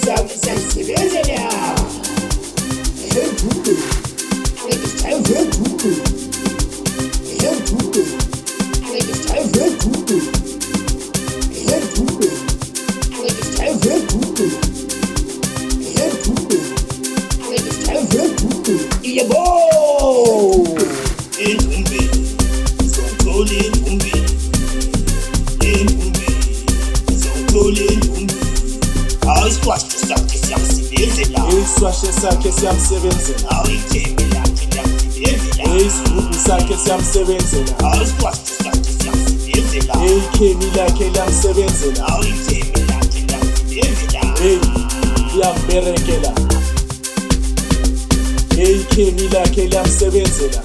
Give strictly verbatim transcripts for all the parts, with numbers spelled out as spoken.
siyasebenzela hedule ayisithayo hedule hedule ayisithayo hedule hedule ayisithayo hedule hedule ayisithayo hedule yebo endumbe zonthole endumbe endumbe zonthole endumbe awuswashe sakhe siyamsebenzela iswashe sakhe siyamsebenzela awuyithembe lakhe liyamsebenzela isigubu sakhe siyamsebenzela awuswashe sakhe siyamsebenzela ikhemi lakhe liyamsebenzela awuyithembe lakhe liyamsebenzela hey liyamberekela ikhemi lakhe liyamsebenzela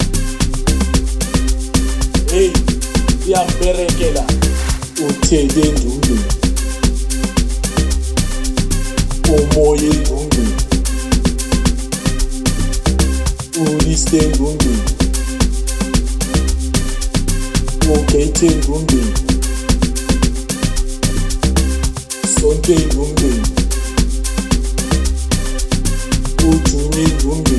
hey liyamberekela uthele endumbe umoya endumbe uliste endumbe ukhethe endumbe sonke endumbe ujunye endumbe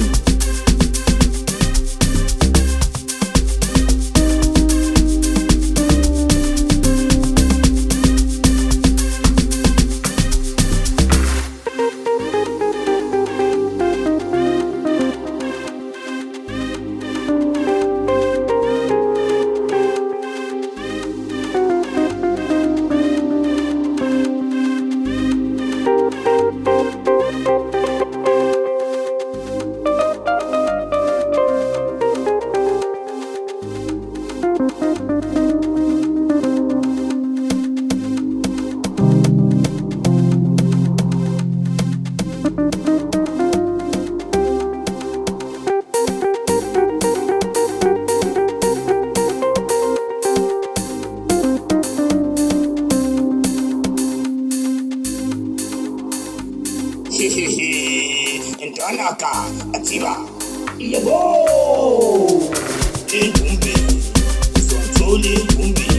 Ntonaka atsiba yebo endumbe zonthole endumbe